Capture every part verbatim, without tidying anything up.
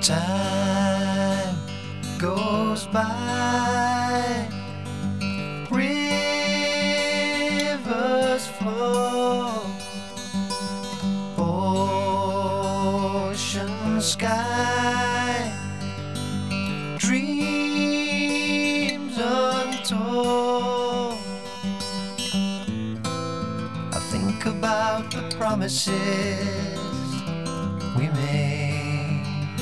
Time goes by, rivers flow, ocean sky, dreams untold. I think about the promises we made,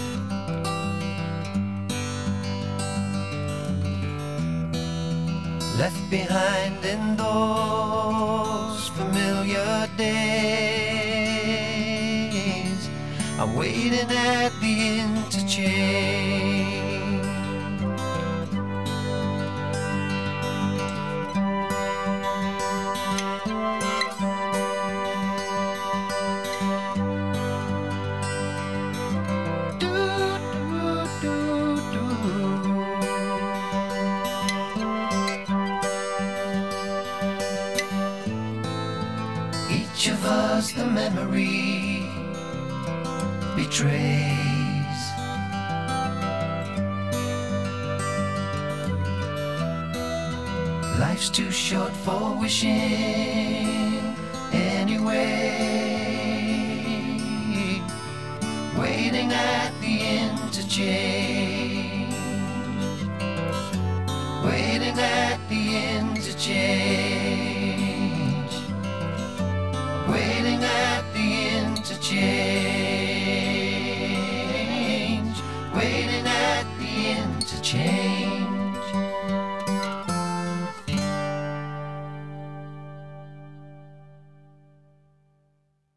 left behind in those familiar days. I'm waiting at the interchange. Each of us the memory betrays. Life's too short for wishing anyway. Waiting at the interchange. Waiting at the interchange. Waiting at the interchange.